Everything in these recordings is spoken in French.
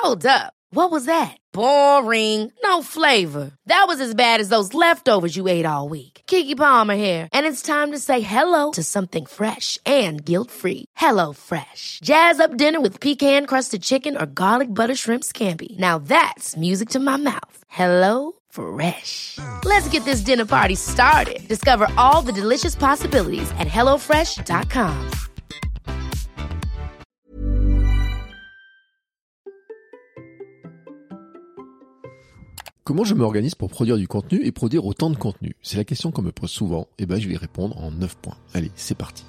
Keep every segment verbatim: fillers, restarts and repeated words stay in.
Hold up. What was that? Boring. No flavor. That was as bad as those leftovers you ate all week. Keke Palmer here, and it's time to say hello to something fresh and guilt-free. Hello Fresh. Jazz up dinner with pecan-crusted chicken or garlic butter shrimp scampi. Now that's music to my mouth. Hello Fresh. Let's get this dinner party started. Discover all the delicious possibilities at hello fresh dot com. Comment je m'organise pour produire du contenu et produire autant de contenu? C'est la question qu'on me pose souvent, et ben je vais y répondre en neuf points. Allez, c'est parti.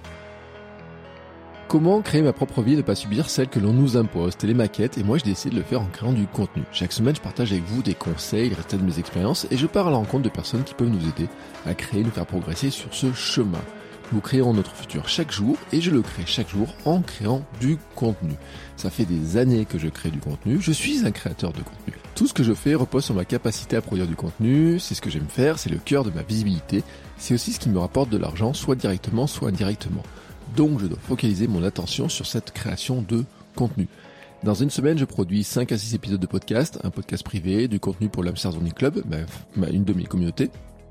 Comment créer ma propre vie et ne pas subir celle que l'on nous impose, telle est ma quête, et moi je décide de le faire en créant du contenu. Chaque semaine, je partage avec vous des conseils, les résultats de mes expériences, et je pars à la rencontre de personnes qui peuvent nous aider à créer, nous faire progresser sur ce chemin. Nous créons notre futur chaque jour, et je le crée chaque jour en créant du contenu. Ça fait des années que je crée du contenu, je suis un créateur de contenu. Tout ce que je fais repose sur ma capacité à produire du contenu, c'est ce que j'aime faire, c'est le cœur de ma visibilité, c'est aussi ce qui me rapporte de l'argent, soit directement, soit indirectement. Donc je dois focaliser mon attention sur cette création de contenu. Dans une semaine, je produis cinq à six épisodes de podcast, un podcast privé, du contenu pour l'Hamster Zoning Club, ma, une de mes communautés.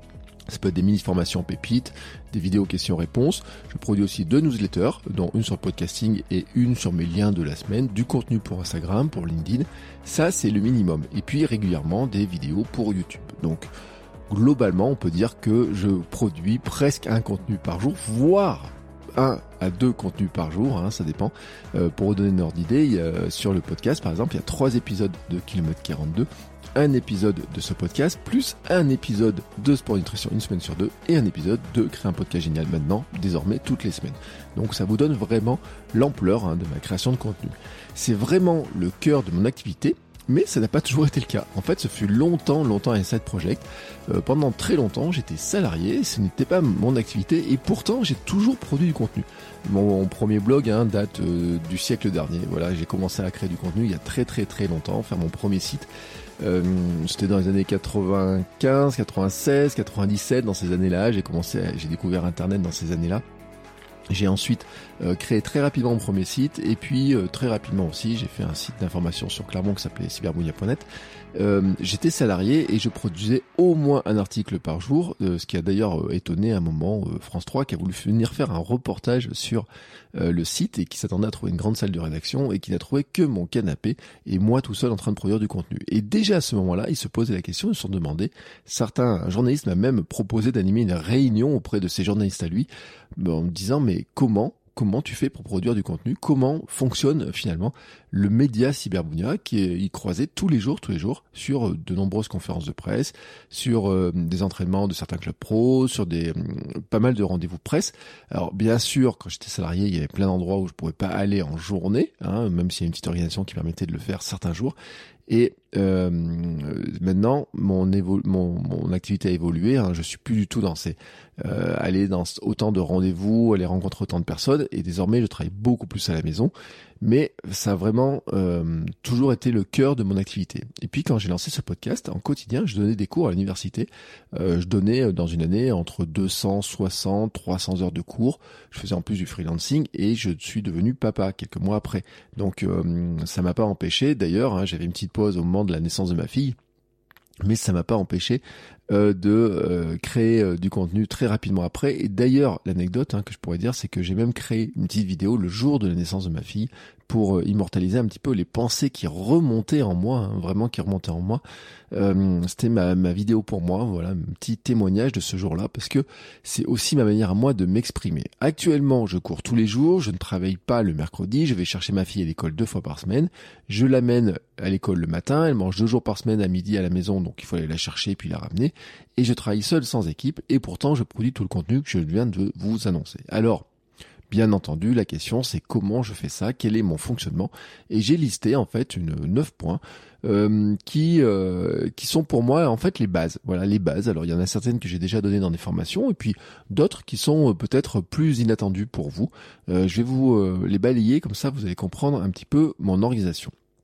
Ça peut être des mini-formations pépites, des vidéos questions-réponses. Je produis aussi deux newsletters, dont une sur le podcasting et une sur mes liens de la semaine, du contenu pour Instagram, pour LinkedIn. Ça, c'est le minimum. Et puis régulièrement, des vidéos pour YouTube. Donc, globalement, on peut dire que je produis presque un contenu par jour, voire un à deux contenus par jour, hein, ça dépend. Euh, pour vous donner une ordre d'idée, il y a, sur le podcast, par exemple, il y a trois épisodes de Kilomètre quarante-deux, un épisode de ce podcast, plus un épisode de Sport Nutrition une semaine sur deux, et un épisode de Créer un podcast génial maintenant, désormais toutes les semaines. Donc ça vous donne vraiment l'ampleur hein, de ma création de contenu. C'est vraiment le cœur de mon activité, mais ça n'a pas toujours été le cas. En fait, ce fut longtemps, longtemps un side project. Euh, pendant très longtemps, j'étais salarié, ce n'était pas mon activité, et pourtant, j'ai toujours produit du contenu. Mon, mon premier blog hein, date euh, du siècle dernier. Voilà, j'ai commencé à créer du contenu il y a très très très longtemps, faire mon premier site. Euh, c'était dans les années quatre-vingt-quinze, quatre-vingt-seize, quatre-vingt-dix-sept, dans ces années-là. J'ai commencé, à, j'ai découvert Internet dans ces années-là. J'ai ensuite euh, créé très rapidement mon premier site et puis euh, très rapidement aussi j'ai fait un site d'information sur Clermont qui s'appelait cyberbounia point net. Euh, j'étais salarié et je produisais au moins un article par jour, euh, ce qui a d'ailleurs euh, étonné à un moment euh, France trois qui a voulu venir faire un reportage sur euh, le site et qui s'attendait à trouver une grande salle de rédaction et qui n'a trouvé que mon canapé et moi tout seul en train de produire du contenu. Et déjà à ce moment-là, ils se posaient la question, ils se sont demandé, certains journalistes m'ont même proposé d'animer une réunion auprès de ces journalistes à lui, en me disant mais comment Comment tu fais pour produire du contenu? Comment fonctionne finalement le média Cyberbounia qui est, il croisait tous les jours, tous les jours sur de nombreuses conférences de presse, sur euh, des entraînements de certains clubs pro, sur des euh, pas mal de rendez-vous presse. Alors bien sûr, quand j'étais salarié, il y avait plein d'endroits où je pouvais pas aller en journée, hein, même s'il y a une petite organisation qui permettait de le faire certains jours. Et euh, maintenant, mon, évo- mon, mon activité a évolué. Hein, je suis plus du tout dans ces euh, aller dans autant de rendez-vous, aller rencontrer autant de personnes. Et désormais, je travaille beaucoup plus à la maison. Mais ça a vraiment euh, toujours été le cœur de mon activité. Et puis, quand j'ai lancé ce podcast, en quotidien, je donnais des cours à l'université. Euh, je donnais dans une année entre deux cent soixante, trois cents heures de cours. Je faisais en plus du freelancing et je suis devenu papa quelques mois après. Donc, euh, ça m'a pas empêché. D'ailleurs, hein, j'avais une petite pause au moment de la naissance de ma fille. Mais ça m'a pas empêché euh, de euh, créer euh, du contenu très rapidement après. Et d'ailleurs, l'anecdote hein, que je pourrais dire, c'est que j'ai même créé une petite vidéo le jour de la naissance de ma fille pour euh, immortaliser un petit peu les pensées qui remontaient en moi, hein, vraiment qui remontaient en moi. Euh, c'était ma, ma vidéo pour moi, voilà, un petit témoignage de ce jour-là, parce que c'est aussi ma manière à moi de m'exprimer. Actuellement, je cours tous les jours, je ne travaille pas le mercredi, je vais chercher ma fille à l'école deux fois par semaine, je l'amène à l'école le matin, elle mange deux jours par semaine à midi à la maison, donc il faut aller la chercher puis la ramener, et je travaille seul sans équipe, et pourtant je produis tout le contenu que je viens de vous annoncer. Alors, bien entendu, la question c'est comment je fais ça, quel est mon fonctionnement, et j'ai listé en fait une neuf points euh, qui euh, qui sont pour moi en fait les bases. Voilà, les bases. Alors il y en a certaines que j'ai déjà données dans des formations, et puis d'autres qui sont euh, peut-être plus inattendues pour vous. Euh, je vais vous euh, les balayer comme ça, vous allez comprendre un petit peu mon organisation.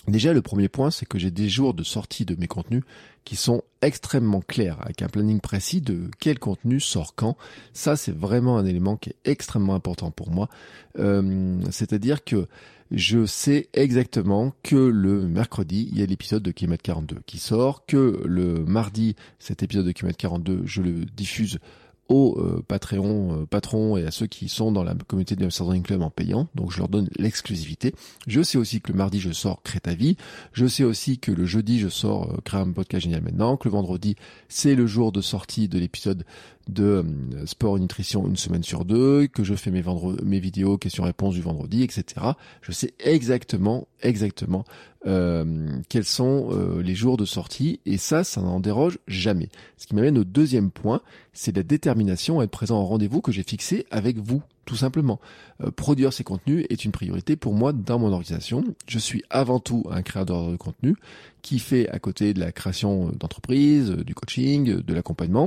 Déjà, le premier point, c'est que j'ai des jours de sortie de mes contenus qui sont extrêmement clairs, avec un planning précis de quel contenu sort quand. Ça, c'est vraiment un élément qui est extrêmement important pour moi. Euh, c'est-à-dire que je sais exactement que le mercredi, il y a l'épisode de kilomètre quarante-deux qui sort, que le mardi, cet épisode de kilomètre quarante-deux, je le diffuse aux euh, Patreon, euh, patrons et à ceux qui sont dans la communauté du Hamster Running Club en payant. Donc je leur donne l'exclusivité. Je sais aussi que le mardi je sors Crée ta vie. Je sais aussi que le jeudi je sors euh, Crée un podcast génial maintenant. Que le vendredi c'est le jour de sortie de l'épisode de euh, sport et nutrition une semaine sur deux. Que je fais mes, vendre- mes vidéos questions-réponses du vendredi, et cetera. Je sais exactement, exactement euh, quels sont euh, les jours de sortie. Et ça, ça n'en déroge jamais. Ce qui m'amène au deuxième point, c'est la détermination à être présent au rendez-vous que j'ai fixé avec vous, tout simplement. Euh, produire ces contenus est une priorité pour moi dans mon organisation. Je suis avant tout un créateur de contenu qui fait à côté de la création d'entreprise, du coaching, de l'accompagnement.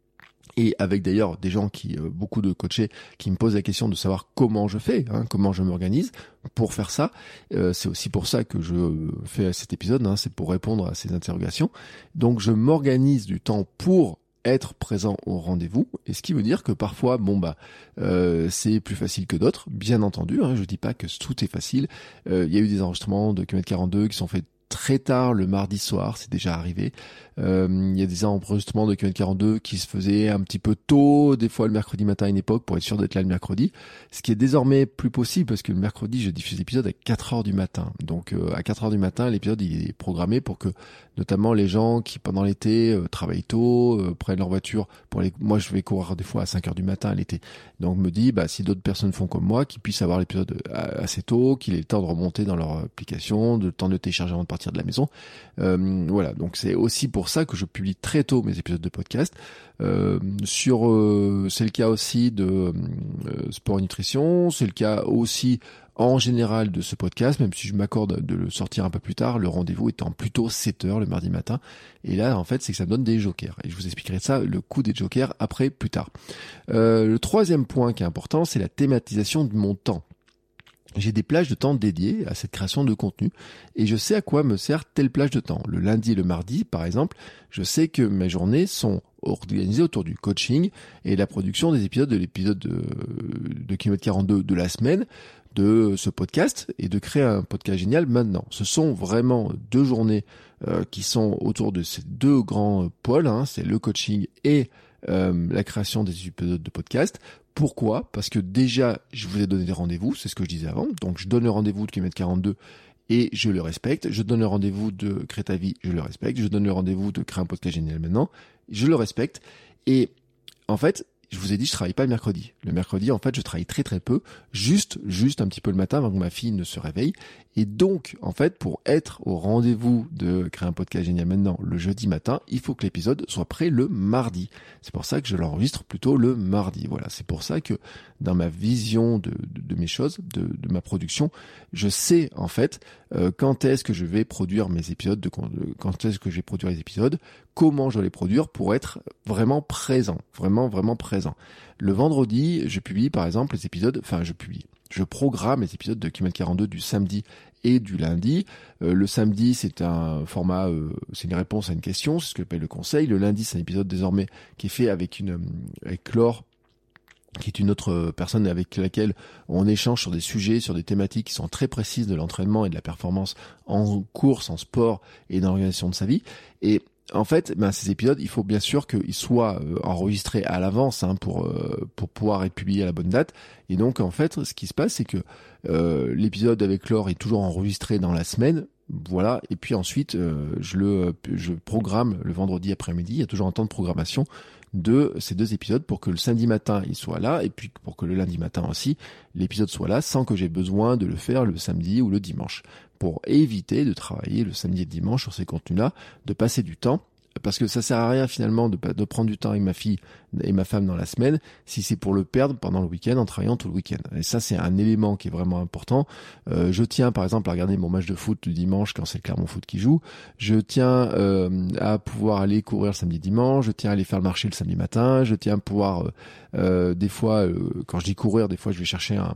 Et avec d'ailleurs des gens qui, euh, beaucoup de coachés, qui me posent la question de savoir comment je fais, hein, comment je m'organise pour faire ça. Euh, c'est aussi pour ça que je fais cet épisode, hein, c'est pour répondre à ces interrogations. Donc je m'organise du temps pour être présent au rendez-vous, et ce qui veut dire que parfois, bon bah, euh, c'est plus facile que d'autres, bien entendu. Hein, je dis pas que tout est facile. Euh, il y a eu des enregistrements de kilomètre quarante-deux qui sont faits très tard le mardi soir, c'est déjà arrivé. Euh, il y a des enregistrements de kilomètre quarante-deux qui se faisaient un petit peu tôt, des fois le mercredi matin à une époque pour être sûr d'être là le mercredi. Ce qui est désormais plus possible parce que le mercredi je diffuse l'épisode à quatre heures du matin. Donc euh, à quatre heures du matin l'épisode il est programmé pour que notamment les gens qui pendant l'été euh, travaillent tôt, euh, prennent leur voiture pour aller. Moi je vais courir des fois à cinq heures du matin à l'été. Donc me dis bah si d'autres personnes font comme moi, qu'ils puissent avoir l'épisode assez tôt, qu'il ait le temps de remonter dans leur application, de le temps de télécharger avant de partir de la maison. Euh, voilà, donc c'est aussi pour ça que je publie très tôt mes épisodes de podcast. Euh, sur, euh, c'est le cas aussi de euh, sport et nutrition, c'est le cas aussi en général de ce podcast, même si je m'accorde de le sortir un peu plus tard, le rendez-vous étant plutôt sept heures le mardi matin. Et là, en fait, c'est que ça me donne des jokers. Et je vous expliquerai ça, le coup des jokers, après, plus tard. Euh, le troisième point qui est important, c'est la thématisation de mon temps. J'ai des plages de temps dédiées à cette création de contenu et je sais à quoi me sert telle plage de temps. Le lundi et le mardi, par exemple, je sais que mes journées sont organisées autour du coaching et la production des épisodes de l'épisode de, de kilomètre quarante-deux de la semaine, de ce podcast et de créer un podcast génial maintenant. Ce sont vraiment deux journées euh, qui sont autour de ces deux grands pôles, hein, c'est le coaching et euh, la création des épisodes de podcast. Pourquoi ? Parce que déjà, je vous ai donné des rendez-vous, c'est ce que je disais avant. Donc, je donne le rendez-vous de kilomètre quarante-deux et je le respecte. Je donne le rendez-vous de Crée ta vie, je le respecte. Je donne le rendez-vous de Créer un podcast génial maintenant, je le respecte. Et en fait, je vous ai dit, je travaille pas le mercredi. Le mercredi, en fait, je travaille très très peu, juste, juste un petit peu le matin avant que ma fille ne se réveille. Et donc, en fait, pour être au rendez-vous de Créer un podcast génial maintenant le jeudi matin, il faut que l'épisode soit prêt le mardi. C'est pour ça que je l'enregistre plutôt le mardi. Voilà, c'est pour ça que dans ma vision de, de, de mes choses, de, de ma production, je sais en fait euh, quand est-ce que je vais produire mes épisodes, de, quand est-ce que je vais produire les épisodes, comment je vais les produire pour être vraiment présent, vraiment vraiment présent. Le vendredi, je publie par exemple les épisodes, enfin je publie. Je programme les épisodes de kilomètre quarante-deux du samedi et du lundi. Euh, le samedi, c'est un format, euh, c'est une réponse à une question, c'est ce que j'appelle le conseil. Le lundi, c'est un épisode désormais qui est fait avec une, avec Laure, qui est une autre personne avec laquelle on échange sur des sujets, sur des thématiques qui sont très précises de l'entraînement et de la performance en course, en sport et dans l'organisation de sa vie. Et en fait, ben, ces épisodes, il faut bien sûr qu'ils soient euh, enregistrés à l'avance hein, pour euh, pour pouvoir être publiés à la bonne date. Et donc, en fait, ce qui se passe, c'est que euh, l'épisode avec Laure est toujours enregistré dans la semaine. Voilà. Et puis ensuite, euh, je le je programme le vendredi après-midi. Il y a toujours un temps de programmation de ces deux épisodes pour que le samedi matin il soit là et puis pour que le lundi matin aussi l'épisode soit là sans que j'ai besoin de le faire le samedi ou le dimanche pour éviter de travailler le samedi et le dimanche sur ces contenus-là, de passer du temps parce que ça sert à rien finalement de, de prendre du temps avec ma fille et ma femme dans la semaine si c'est pour le perdre pendant le week-end en travaillant tout le week-end. Et ça c'est un élément qui est vraiment important. Euh, je tiens par exemple à regarder mon match de foot du dimanche quand c'est Clermont Foot qui joue. Je tiens euh, à pouvoir aller courir le samedi dimanche. Je tiens à aller faire le marché le samedi matin. Je tiens à pouvoir euh, euh, des fois euh, quand je dis courir, des fois je vais chercher un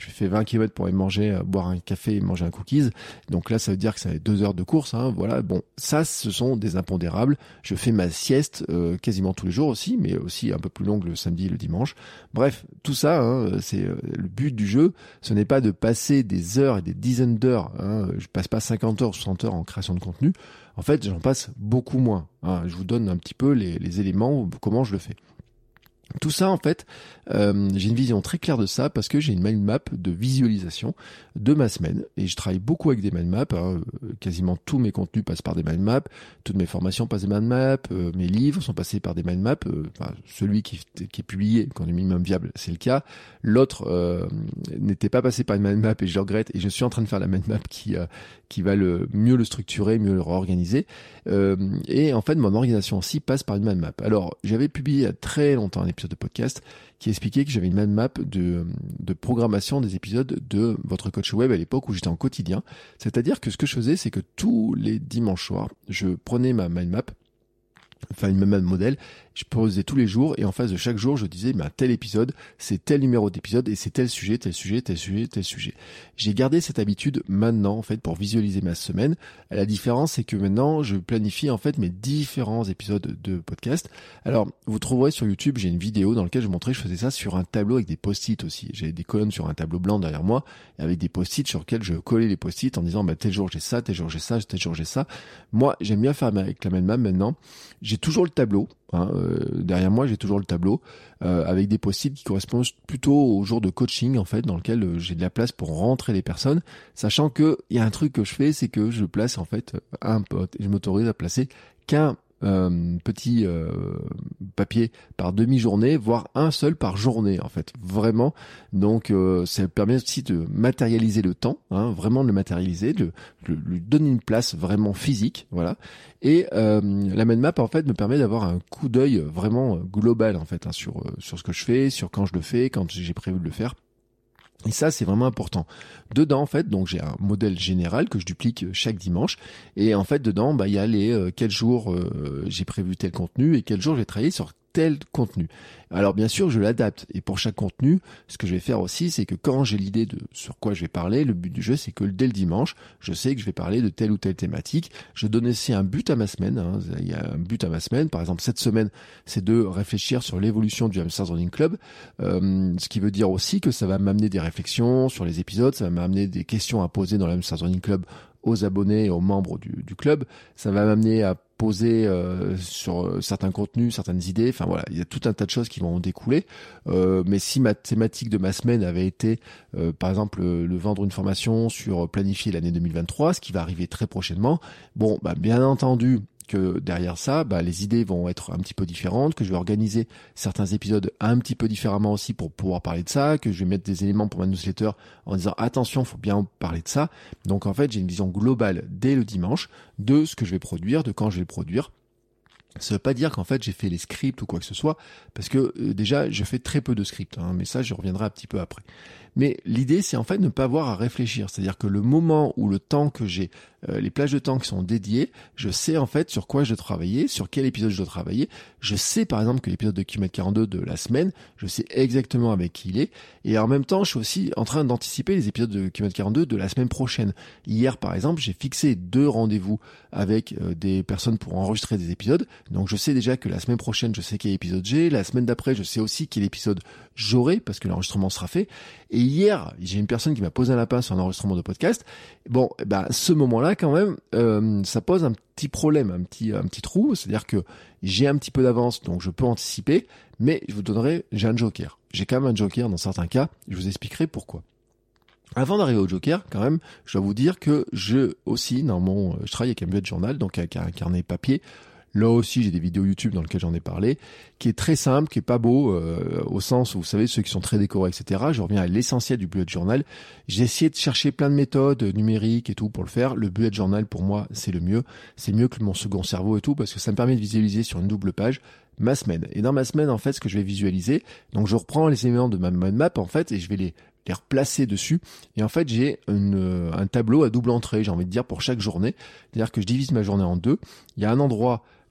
je fais vingt kilomètres pour aller manger, euh, boire un café et manger un cookies. Donc là, ça veut dire que ça va être deux heures de course. Hein, voilà. Bon, ça, ce sont des impondérables. Je fais ma sieste euh, quasiment tous les jours aussi, mais aussi un peu plus longue le samedi et le dimanche. Bref, tout ça, hein, c'est euh, le but du jeu. Ce n'est pas de passer des heures et des dizaines d'heures. Hein, je passe pas cinquante heures ou soixante heures en création de contenu. En fait, j'en passe beaucoup moins. Hein, je vous donne un petit peu les, les éléments, comment je le fais. Tout ça, en fait, euh, j'ai une vision très claire de ça parce que j'ai une mind map de visualisation de ma semaine et je travaille beaucoup avec des mind maps. Hein. Quasiment tous mes contenus passent par des mind maps, toutes mes formations passent des mind maps, euh, mes livres sont passés par des mind maps. Euh, enfin, celui qui, qui est publié, quand le minimum viable, c'est le cas. L'autre euh, n'était pas passé par une mind map et je le regrette et je suis en train de faire la mind map qui euh, qui va le mieux le structurer, mieux le réorganiser. Euh, et en fait, mon organisation aussi passe par une mind map. Alors, j'avais publié il y a très longtemps un épisode de podcast qui expliquait que j'avais une mind map de, de programmation des épisodes de votre coach web à l'époque où j'étais en quotidien. C'est-à-dire que ce que je faisais, c'est que tous les dimanches soirs, je prenais ma mind map, enfin une même modèle, je posais tous les jours et en face de chaque jour je disais bah, tel épisode c'est tel numéro d'épisode et c'est tel sujet, tel sujet, tel sujet, tel sujet. J'ai gardé cette habitude maintenant en fait pour visualiser ma semaine. La différence c'est que maintenant je planifie en fait mes différents épisodes de podcast. Alors vous trouverez sur YouTube, j'ai une vidéo dans laquelle je montrais, je faisais ça sur un tableau avec des post-it aussi. J'avais des colonnes sur un tableau blanc derrière moi avec des post-it sur lesquels je collais les post-it en disant bah tel jour j'ai ça, tel jour j'ai ça, tel jour j'ai ça. Moi j'aime bien faire avec la mind map maintenant. J'ai toujours le tableau. Hein, euh, derrière moi, j'ai toujours le tableau euh, avec des post-it qui correspondent plutôt au jour de coaching en fait, dans lequel euh, j'ai de la place pour rentrer les personnes, sachant que il y a un truc que je fais, c'est que je place en fait un pote et je m'autorise à placer qu'un Euh, petit euh, papier par demi-journée, voire un seul par journée en fait, vraiment. Donc euh, ça permet aussi de matérialiser le temps, hein, vraiment de le matérialiser, de, de lui donner une place vraiment physique, voilà. Et euh, la mind map en fait me permet d'avoir un coup d'œil vraiment global en fait hein, sur sur ce que je fais, sur quand je le fais, quand j'ai prévu de le faire. Et ça, c'est vraiment important. Dedans, en fait, donc j'ai un modèle général que je duplique chaque dimanche. Et en fait, dedans, bah, il y a les euh, quels jours euh, j'ai prévu tel contenu et quels jours j'ai travaillé sur tel contenu. Alors bien sûr, je l'adapte. Et pour chaque contenu, ce que je vais faire aussi, c'est que quand j'ai l'idée de sur quoi je vais parler, le but du jeu, c'est que dès le dimanche, je sais que je vais parler de telle ou telle thématique. Je donne aussi un but à ma semaine. Hein. Il y a un but à ma semaine. Par exemple, cette semaine, c'est de réfléchir sur l'évolution du Hamsters Running Club. Euh, ce qui veut dire aussi que ça va m'amener des réflexions sur les épisodes, ça va m'amener des questions à poser dans le Hamsters Running Club aux abonnés et aux membres du, du club. Ça va m'amener à poser euh, sur certains contenus, certaines idées. Enfin voilà, il y a tout un tas de choses qui vont en découler. Euh, mais si ma thématique de ma semaine avait été, euh, par exemple, le, le vendre une formation sur planifier l'année deux mille vingt-trois, ce qui va arriver très prochainement, bon, bah bien entendu, que derrière ça, bah, les idées vont être un petit peu différentes, que je vais organiser certains épisodes un petit peu différemment aussi pour pouvoir parler de ça, que je vais mettre des éléments pour ma newsletter en disant attention, faut bien parler de ça. Donc en fait, j'ai une vision globale dès le dimanche de ce que je vais produire, de quand je vais le produire. Ça veut pas dire qu'en fait j'ai fait les scripts ou quoi que ce soit, parce que euh, déjà je fais très peu de scripts, hein, mais ça je reviendrai un petit peu après. Mais l'idée c'est en fait de ne pas avoir à réfléchir, c'est-à-dire que le moment ou le temps que j'ai, euh, les plages de temps qui sont dédiées, je sais en fait sur quoi je dois travailler, sur quel épisode je dois travailler. Je sais par exemple que l'épisode de kilomètre quarante-deux de la semaine, je sais exactement avec qui il est, et en même temps je suis aussi en train d'anticiper les épisodes de kilomètre quarante-deux de la semaine prochaine. Hier par exemple j'ai fixé deux rendez-vous avec euh, des personnes pour enregistrer des épisodes. Donc je sais déjà que la semaine prochaine, je sais quel épisode j'ai. La semaine d'après, je sais aussi quel épisode j'aurai parce que l'enregistrement sera fait. Et hier, j'ai une personne qui m'a posé un lapin sur un enregistrement de podcast. Bon, bah ce moment-là, quand même, euh, ça pose un petit problème, un petit un petit trou. C'est-à-dire que j'ai un petit peu d'avance, donc je peux anticiper. Mais je vous donnerai, j'ai un joker. J'ai quand même un joker dans certains cas. Je vous expliquerai pourquoi. Avant d'arriver au joker, quand même, je dois vous dire que je aussi, dans mon, je travaille avec un bullet journal, donc avec un carnet papier. Là aussi, j'ai des vidéos YouTube dans lesquelles j'en ai parlé, qui est très simple, qui est pas beau, euh, au sens où, vous savez, ceux qui sont très décorés, et cetera. Je reviens à l'essentiel du bullet journal. J'ai essayé de chercher plein de méthodes numériques et tout pour le faire. Le bullet journal, pour moi, c'est le mieux. C'est mieux que mon second cerveau et tout, parce que ça me permet de visualiser sur une double page ma semaine. Et dans ma semaine, en fait, ce que je vais visualiser, donc je reprends les éléments de ma mind map, en fait, et je vais les les replacer dessus. Et en fait, j'ai une, un tableau à double entrée, j'ai envie de dire, pour chaque journée. C'est-à-dire que je divise ma journée en deux. Il y a un endroit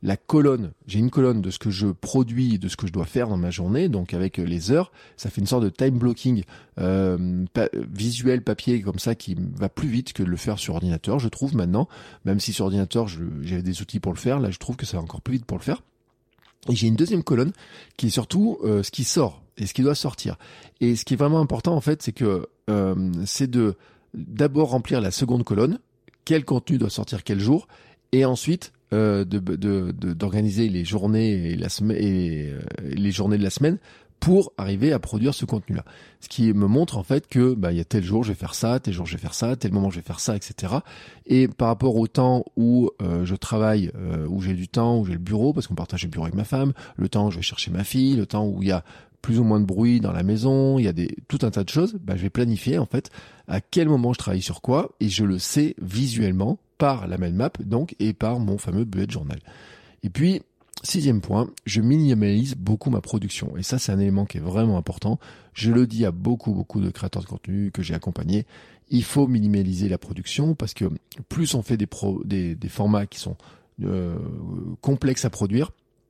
la colonne, j'ai une colonne de ce que je produis, de ce que je dois faire dans ma journée, donc avec les heures, ça fait une sorte de time blocking euh, pa- visuel papier comme ça qui va plus vite que de le faire sur ordinateur, je trouve maintenant, même si sur ordinateur je, j'avais des outils pour le faire, là je trouve que ça va encore plus vite pour le faire. Et j'ai une deuxième colonne qui est surtout euh, ce qui sort et ce qui doit sortir. Et ce qui est vraiment important en fait, c'est que euh, c'est de d'abord remplir la seconde colonne, quel contenu doit sortir quel jour, et ensuite euh, de, de, de, d'organiser les journées et, la semaine et euh, les journées de la semaine pour arriver à produire ce contenu-là. Ce qui me montre en fait que bah il y a tel jour je vais faire ça, tel jour je vais faire ça, tel moment je vais faire ça, et cetera. Et par rapport au temps où euh, je travaille, euh, où j'ai du temps, où j'ai le bureau, parce qu'on partage le bureau avec ma femme, le temps où je vais chercher ma fille, le temps où il y a plus ou moins de bruit dans la maison, il y a des tout un tas de choses, bah je vais planifier en fait à quel moment je travaille sur quoi, et je le sais visuellement par la mind map donc et par mon fameux bullet journal. Et puis sixième point, je minimalise beaucoup ma production. Et ça, c'est un élément qui est vraiment important. Je le dis à beaucoup, beaucoup de créateurs de contenu que j'ai accompagnés. Il faut minimaliser la production parce que plus on fait des, pro, des, des formats qui sont euh, complexes à produire,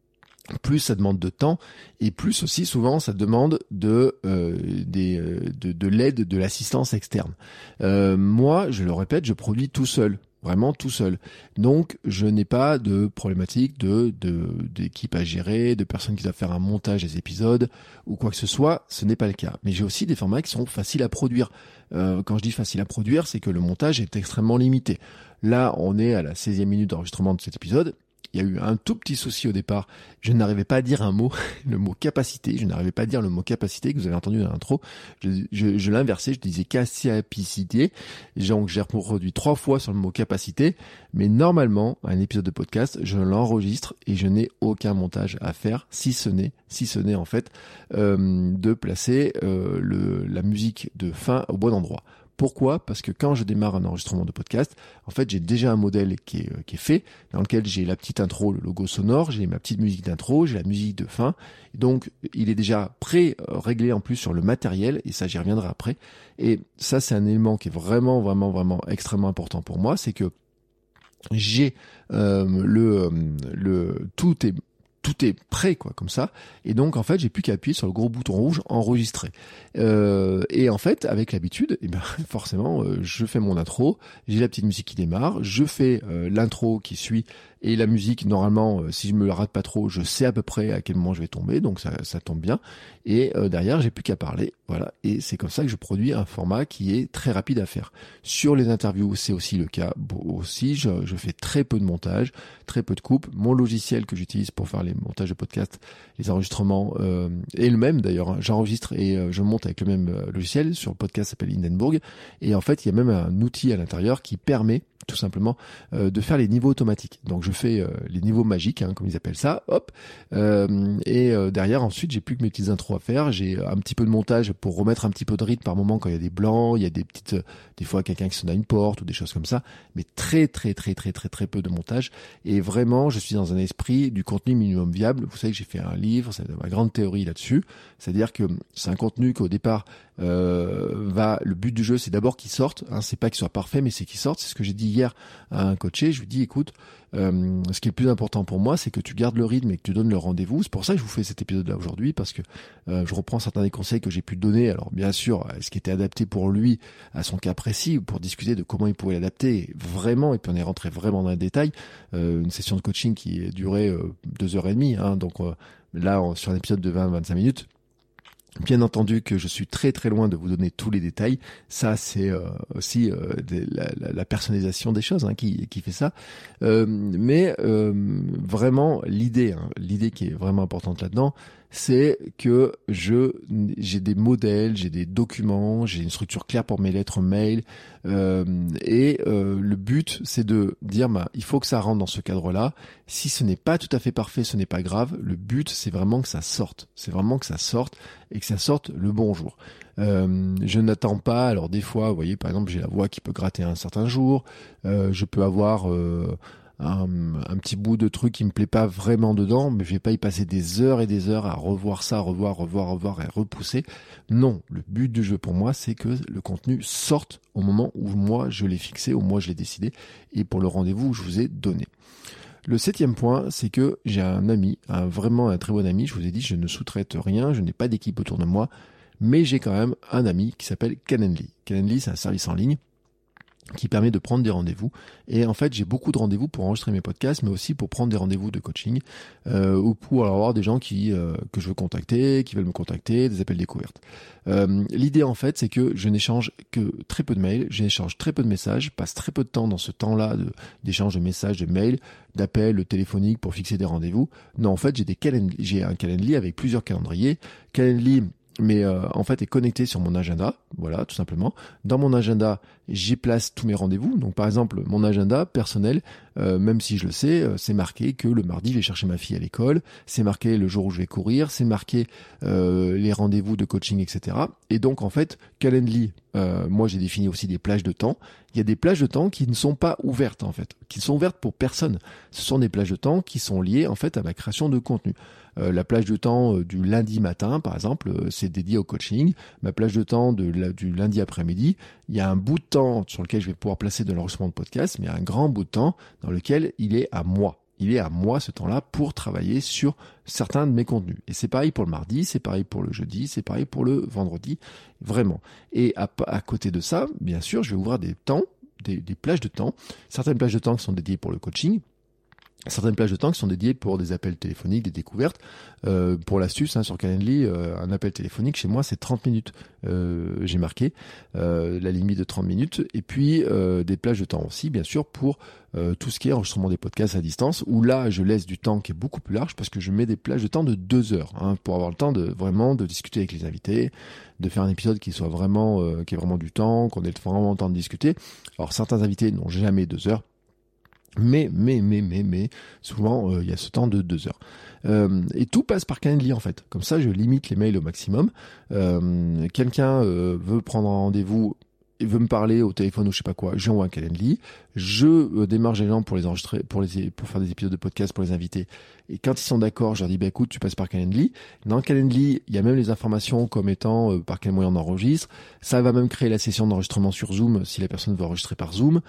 plus ça demande de temps et plus aussi souvent ça demande de euh, des de, de l'aide, de l'assistance externe. Euh, moi, je le répète, je produis tout seul. Vraiment tout seul. Donc, je n'ai pas de problématique de, de, d'équipe à gérer, de personnes qui doivent faire un montage des épisodes ou quoi que ce soit. Ce n'est pas le cas. Mais j'ai aussi des formats qui sont faciles à produire. Euh, quand je dis facile à produire, c'est que le montage est extrêmement limité. Là, on est à la seizième minute d'enregistrement de cet épisode. Il y a eu un tout petit souci au départ. Je n'arrivais pas à dire un mot, le mot capacité. Je n'arrivais pas à dire le mot capacité que vous avez entendu dans l'intro. Je, je, je l'inversais, je disais capacité. Donc j'ai reproduit trois fois sur le mot capacité. Mais normalement, un épisode de podcast, je l'enregistre et je n'ai aucun montage à faire, si ce n'est, si ce n'est en fait, euh, de placer euh, le, la musique de fin au bon endroit. Pourquoi ? Parce que quand je démarre un enregistrement de podcast, en fait, j'ai déjà un modèle qui est, euh, qui est fait, dans lequel j'ai la petite intro, le logo sonore, j'ai ma petite musique d'intro, j'ai la musique de fin. Donc, il est déjà pré-réglé en plus sur le matériel, et ça, j'y reviendrai après. Et ça, c'est un élément qui est vraiment, vraiment, vraiment extrêmement important pour moi, c'est que j'ai euh, le, le tout est tout est prêt, quoi, comme ça. Et donc, en fait, j'ai plus qu'à appuyer sur le gros bouton rouge enregistrer. Euh, et en fait, avec l'habitude, eh ben, forcément, euh, je fais mon intro, j'ai la petite musique qui démarre, je fais euh, l'intro qui suit et la musique. Normalement, euh, si je me la rate pas trop, je sais à peu près à quel moment je vais tomber, donc ça, ça tombe bien. Et euh, derrière, j'ai plus qu'à parler, voilà. Et c'est comme ça que je produis un format qui est très rapide à faire. Sur les interviews, c'est aussi le cas. Bon, aussi, je, je fais très peu de montage, très peu de coupe. Mon logiciel que j'utilise pour faire les montages de podcast, les enregistrements euh, est le même d'ailleurs. Hein. J'enregistre et euh, je monte avec le même euh, logiciel. Sur le podcast, ça s'appelle Hindenburg. Et en fait, il y a même un outil à l'intérieur qui permet tout simplement euh, de faire les niveaux automatiques. Donc je fais euh, les niveaux magiques, hein, comme ils appellent ça, hop, euh, et euh, derrière ensuite j'ai plus que mes petites intros à faire, j'ai un petit peu de montage pour remettre un petit peu de rythme par moment quand il y a des blancs, il y a des petites, euh, des fois quelqu'un qui sonne à une porte ou des choses comme ça, mais très très très très très très peu de montage, et vraiment je suis dans un esprit du contenu minimum viable. Vous savez que j'ai fait un livre, c'est ma grande théorie là-dessus, c'est-à-dire que c'est un contenu qu'au départ euh, va, le but du jeu c'est d'abord qu'il sorte, hein, c'est pas qu'il soit parfait mais c'est qu'il sorte, c'est ce que j'ai dit hier à un coaché, je lui dis écoute, euh, ce qui est le plus important pour moi c'est que tu gardes le rythme et que tu donnes le rendez-vous. C'est pour ça que je vous fais cet épisode là aujourd'hui, parce que euh, je reprends certains des conseils que j'ai pu donner, alors bien sûr ce qui était adapté pour lui à son cas précis, ou pour discuter de comment il pourrait l'adapter vraiment, et puis on est rentré vraiment dans le détail. Euh, une session de coaching qui a duré euh, deux heures et demie, hein, donc euh, là on, sur un épisode de vingt à vingt-cinq minutes. Bien entendu que je suis très très loin de vous donner tous les détails. Ça, c'est euh, aussi euh, des, la, la, la personnalisation des choses hein, qui, qui fait ça. Euh, mais euh, vraiment, l'idée, hein, l'idée qui est vraiment importante là-dedans, c'est que je j'ai des modèles, j'ai des documents, j'ai une structure claire pour mes lettres mail, euh, et euh, le but c'est de dire bah il faut que ça rentre dans ce cadre-là. Si ce n'est pas tout à fait parfait, ce n'est pas grave. Le but c'est vraiment que ça sorte, c'est vraiment que ça sorte et que ça sorte le bon jour. Euh, je n'attends pas. Alors des fois, vous voyez, par exemple, j'ai la voix qui peut gratter un certain jour. Euh, je peux avoir euh, Un, un petit bout de truc qui me plaît pas vraiment dedans, mais je vais pas y passer des heures et des heures à revoir ça, revoir, revoir, revoir et repousser. Non, le but du jeu pour moi, c'est que le contenu sorte au moment où moi je l'ai fixé, où moi je l'ai décidé, et pour le rendez-vous que je vous ai donné. Le septième point, c'est que j'ai un ami, un, vraiment un très bon ami. Je vous ai dit, je ne sous-traite rien, je n'ai pas d'équipe autour de moi, mais j'ai quand même un ami qui s'appelle Calendly. Calendly, c'est un service en ligne qui permet de prendre des rendez-vous. Et en fait, j'ai beaucoup de rendez-vous pour enregistrer mes podcasts, mais aussi pour prendre des rendez-vous de coaching, euh, ou pour avoir des gens qui euh, que je veux contacter, qui veulent me contacter, des appels découvertes. Euh, l'idée, en fait, c'est que je n'échange que très peu de mails, j'échange très peu de messages, je passe très peu de temps dans ce temps-là de, d'échange de messages, de mails, d'appels téléphoniques pour fixer des rendez-vous. Non, en fait, j'ai des calendly, j'ai un Calendly avec plusieurs calendriers. Calendly, mais euh, en fait est connecté sur mon agenda, voilà, tout simplement. Dans mon agenda, j'y place tous mes rendez-vous. Donc par exemple, mon agenda personnel, euh, même si je le sais, euh, c'est marqué que le mardi, je vais chercher ma fille à l'école, c'est marqué le jour où je vais courir, c'est marqué euh, les rendez-vous de coaching, et cetera. Et donc en fait, Calendly, euh, moi j'ai défini aussi des plages de temps. Il y a des plages de temps qui ne sont pas ouvertes en fait, qui sont ouvertes pour personne. Ce sont des plages de temps qui sont liées en fait à ma création de contenu. Euh, la plage de temps euh, du lundi matin, par exemple, euh, c'est dédié au coaching. Ma plage de temps de la, du lundi après-midi, il y a un bout de temps sur lequel je vais pouvoir placer de l'enregistrement de podcast, mais il y a un grand bout de temps dans lequel il est à moi. Il est à moi ce temps-là pour travailler sur certains de mes contenus. Et c'est pareil pour le mardi, c'est pareil pour le jeudi, c'est pareil pour le vendredi, vraiment. Et à, à côté de ça, bien sûr, je vais ouvrir des temps, des, des plages de temps, certaines plages de temps qui sont dédiées pour le coaching, certaines plages de temps qui sont dédiées pour des appels téléphoniques, des découvertes. Euh, pour l'astuce, hein, sur Calendly, euh, un appel téléphonique chez moi, c'est trente minutes. Euh, j'ai marqué euh, la limite de trente minutes. Et puis, euh, des plages de temps aussi, bien sûr, pour euh, tout ce qui est enregistrement des podcasts à distance, où là, je laisse du temps qui est beaucoup plus large parce que je mets des plages de temps de deux heures, hein, pour avoir le temps de vraiment de discuter avec les invités, de faire un épisode qui soit vraiment, euh, qui ait vraiment du temps, qu'on ait vraiment le temps de discuter. Alors, certains invités n'ont jamais deux heures. Mais, mais, mais, mais, mais, souvent, il euh, y a ce temps de deux heures. Euh, et tout passe par Calendly, en fait. Comme ça, je limite les mails au maximum. Euh, quelqu'un euh, veut prendre un rendez-vous, et veut me parler au téléphone ou je sais pas quoi, j'envoie un Calendly. Je euh, démarche les gens pour les enregistrer, pour les, pour faire des épisodes de podcast, pour les inviter. Et quand ils sont d'accord, je leur dis, bah écoute, tu passes par Calendly. Dans Calendly, il y a même les informations comme étant euh, par quel moyen on enregistre. Ça va même créer la session d'enregistrement sur Zoom si la personne veut enregistrer par Zoom.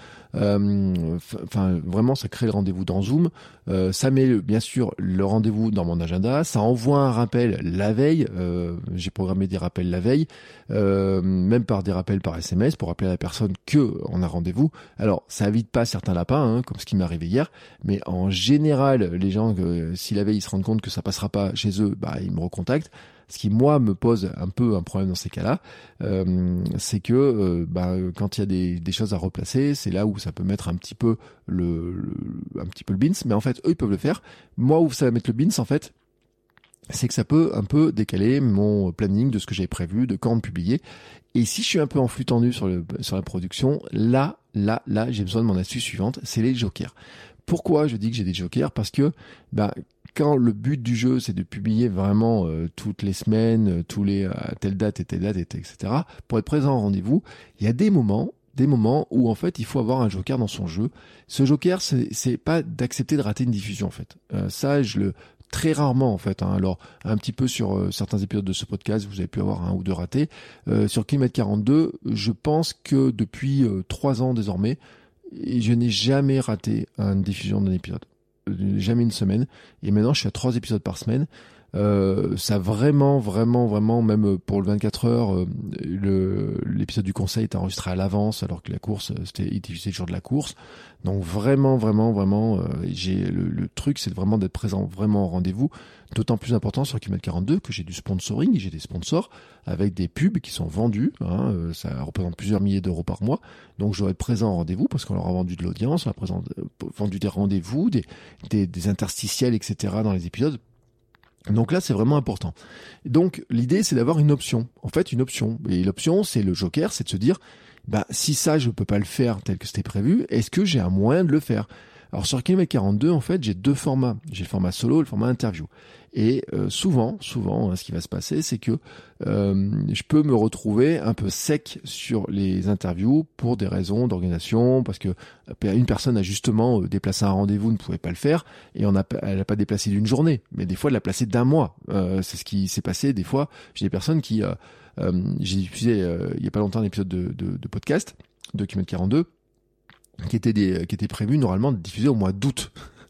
Euh, enfin, vraiment, ça crée le rendez-vous dans Zoom. Euh, ça met bien sûr le rendez-vous dans mon agenda. Ça envoie un rappel la veille. Euh, j'ai programmé des rappels la veille, euh, même par des rappels par S M S pour rappeler à la personne que on a rendez-vous. Alors, ça évite pas certains lapins, hein, comme ce qui m'est arrivé hier, mais en général, les gens, euh, si la veille ils se rendent compte que ça passera pas chez eux, bah ils me recontactent. Ce qui moi me pose un peu un problème dans ces cas-là, euh, c'est que euh, bah, quand il y a des, des choses à replacer, c'est là où ça peut mettre un petit peu le, le un petit peu le bins. Mais en fait, eux ils peuvent le faire. Moi, où ça va mettre le bins, en fait, c'est que ça peut un peu décaler mon planning de ce que j'avais prévu, de quand publier. Et si je suis un peu en flux tendu sur le sur la production, là, là, là, j'ai besoin de mon astuce suivante, c'est les jokers. Pourquoi je dis que j'ai des jokers ? Parce que bah quand le but du jeu c'est de publier vraiment euh, toutes les semaines, euh, tous les à euh, telle date et telle date, et cetera. Pour être présent au rendez-vous, il y a des moments, des moments où en fait il faut avoir un joker dans son jeu. Ce joker, c'est, c'est pas d'accepter de rater une diffusion en fait. Euh, ça, je le très rarement en fait. Hein. Alors un petit peu sur euh, certains épisodes de ce podcast, vous avez pu avoir un ou deux ratés. Euh, sur Kilomètre quarante-deux, je pense que depuis euh, trois ans désormais, je n'ai jamais raté une diffusion d'un épisode. Jamais une semaine. Et maintenant, je suis à trois épisodes par semaine. Euh, ça vraiment, vraiment, vraiment, même pour le vingt-quatre heures, euh, le, l'épisode du conseil est enregistré à l'avance, alors que la course, c'était diffusé le jour de la course. Donc vraiment, vraiment, vraiment, euh, j'ai le, le truc, c'est vraiment d'être présent vraiment au rendez-vous. D'autant plus important sur Kilomètre quarante-deux que j'ai du sponsoring, j'ai des sponsors avec des pubs qui sont vendus. Hein, euh, ça représente plusieurs milliers d'euros par mois. Donc je dois être présent au rendez-vous parce qu'on leur a vendu de l'audience, on a présent, euh, vendu des rendez-vous, des, des, des interstitiels, et cetera dans les épisodes. Donc là, c'est vraiment important. Donc, l'idée, c'est d'avoir une option. En fait, une option. Et l'option, c'est le joker, c'est de se dire, bah, si ça, je peux pas le faire tel que c'était prévu, est-ce que j'ai un moyen de le faire ? Alors, sur Kilomètre quarante-deux, en fait, j'ai deux formats. J'ai le format solo et le format interview. Et euh, souvent, souvent, hein, ce qui va se passer, c'est que euh, je peux me retrouver un peu sec sur les interviews pour des raisons d'organisation, parce que une personne a justement déplacé un rendez-vous, ne pouvait pas le faire, et on a, elle n'a pas déplacé d'une journée, mais des fois, elle l'a placé d'un mois. Euh, c'est ce qui s'est passé. Des fois, j'ai des personnes qui... Euh, euh, j'ai diffusé euh, il y a pas longtemps un épisode de, de, de podcast de Kilomètre quarante-deux, qui était des, qui était prévu normalement de diffuser au mois d'août.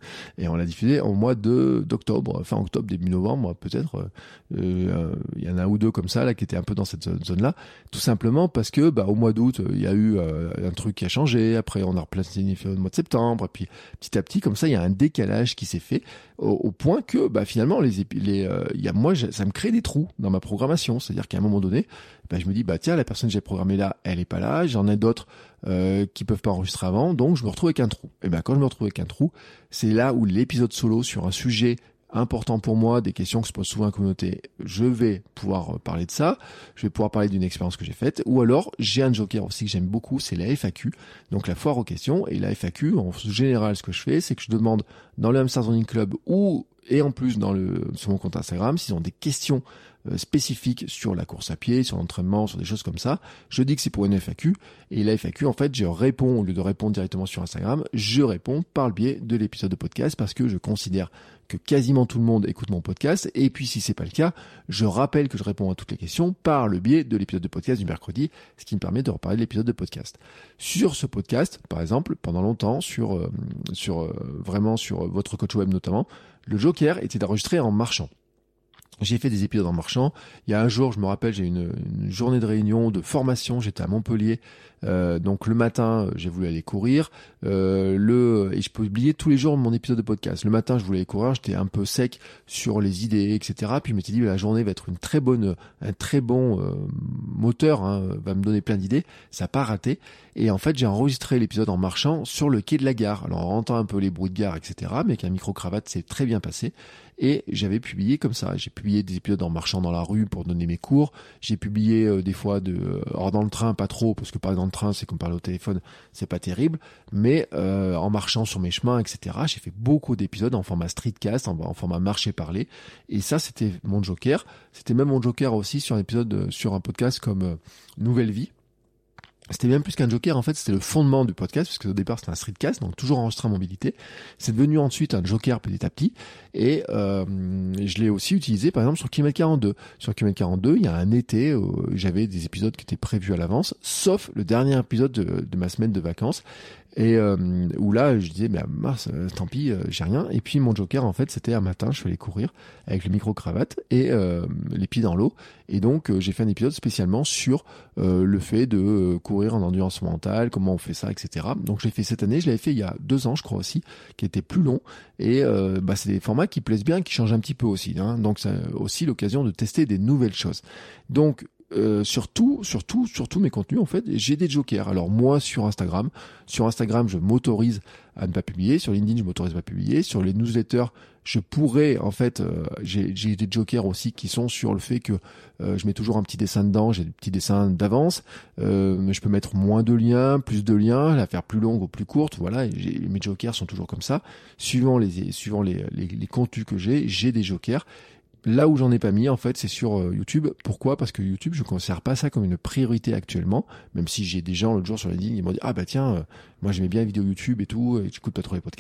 Et on l'a diffusé au mois de d'octobre, fin octobre, début novembre, peut-être. Il euh, y en a un ou deux comme ça là qui étaient un peu dans cette zone-là, tout simplement parce que bah au mois d'août il y a eu euh, un truc qui a changé. Après on a replanifié au mois de septembre. Et puis petit à petit comme ça il y a un décalage qui s'est fait au, au point que bah finalement les les euh, il y a moi ça me crée des trous dans ma programmation. C'est-à-dire qu'à un moment donné, bah, je me dis bah tiens la personne que j'ai programmée là elle est pas là. J'en ai d'autres euh, qui peuvent pas enregistrer avant, donc je me retrouve avec un trou. Et ben quand je me retrouve avec un trou, c'est là où l'épisode solo sur un sujet important pour moi, des questions que se pose souvent à la communauté, je vais pouvoir parler de ça, je vais pouvoir parler d'une expérience que j'ai faite, ou alors j'ai un joker aussi que j'aime beaucoup, c'est la F A Q, donc la foire aux questions. Et la F A Q, en général ce que je fais, c'est que je demande dans le Hamster Running Club ou et en plus dans le sur mon compte Instagram, s'ils ont des questions euh, spécifiques sur la course à pied, sur l'entraînement, sur des choses comme ça, je dis que c'est pour une F A Q, et la F A Q en fait je réponds, au lieu de répondre directement sur Instagram, je réponds par le biais de l'épisode de podcast, parce que je considère que quasiment tout le monde écoute mon podcast, et puis si c'est pas le cas, je rappelle que je réponds à toutes les questions par le biais de l'épisode de podcast du mercredi, ce qui me permet de reparler de l'épisode de podcast. Sur ce podcast, par exemple, pendant longtemps, sur euh, sur euh, vraiment sur votre coach web notamment, le joker était d'enregistrer en marchant. J'ai fait des épisodes en marchant. Il y a un jour, je me rappelle, j'ai une, une journée de réunion, de formation. J'étais à Montpellier. Euh, donc le matin, j'ai voulu aller courir. Euh, le et je publiais tous les jours mon épisode de podcast. Le matin, je voulais aller courir. J'étais un peu sec sur les idées, et cetera. Puis je m'étais dit, la journée va être une très bonne, un très bon euh, moteur, hein, va me donner plein d'idées. Ça n'a pas raté. Et en fait, j'ai enregistré l'épisode en marchant sur le quai de la gare. Alors on entend un peu les bruits de gare, et cetera. Mais avec un micro-cravate, c'est très bien passé. Et j'avais publié comme ça. J'ai publié des épisodes en marchant dans la rue pour donner mes cours. J'ai publié euh, des fois de, euh, alors dans le train pas trop, parce que parler dans le train c'est comme parler au téléphone, c'est pas terrible. Mais euh, en marchant sur mes chemins, et cetera. J'ai fait beaucoup d'épisodes en format streetcast, en, en format marché parler. Et ça c'était mon joker. C'était même mon joker aussi sur un épisode, euh, sur un podcast comme euh, Nouvelle Vie. C'était même plus qu'un joker, en fait, c'était le fondement du podcast, parce que au départ, c'était un streetcast, donc toujours enregistré en mobilité. C'est devenu ensuite un joker petit à petit, et euh, je l'ai aussi utilisé, par exemple, sur kilomètre quarante-deux. Sur kilomètre quarante-deux, il y a un été, où j'avais des épisodes qui étaient prévus à l'avance, sauf le dernier épisode de, de ma semaine de vacances, et euh, où là, je disais, bah mince, euh, tant pis, euh, j'ai rien. Et puis mon joker, en fait, c'était un matin, je suis allé courir avec le micro-cravate et euh, les pieds dans l'eau. Et donc, euh, j'ai fait un épisode spécialement sur euh, le fait de euh, courir en endurance mentale, comment on fait ça, et cetera. Donc, je l'ai fait cette année, je l'avais fait il y a deux ans, je crois aussi, qui était plus long. Et euh, bah, c'est des formats qui plaisent bien, qui changent un petit peu aussi. Hein. Donc, c'est aussi l'occasion de tester des nouvelles choses. Donc, Euh, surtout, surtout, surtout mes contenus, en fait, j'ai des jokers. Alors moi, sur Instagram, sur Instagram, je m'autorise à ne pas publier. Sur LinkedIn, je m'autorise à pas publier. Sur les newsletters, je pourrais, en fait, euh, j'ai, j'ai des jokers aussi qui sont sur le fait que euh, je mets toujours un petit dessin dedans. J'ai des petits dessins d'avance, euh, mais je peux mettre moins de liens, plus de liens, la faire plus longue ou plus courte. Voilà, et j'ai, mes jokers sont toujours comme ça. Suivant les, suivant les, les, les contenus que j'ai, j'ai des jokers. Là où j'en ai pas mis, en fait, c'est sur euh, YouTube. Pourquoi ? Parce que YouTube, je considère pas ça comme une priorité actuellement, même si j'ai des gens l'autre jour sur LinkedIn qui m'ont dit « Ah bah tiens, euh, moi j'aimais bien les vidéos YouTube et tout, et j'écoute pas trop les podcasts. »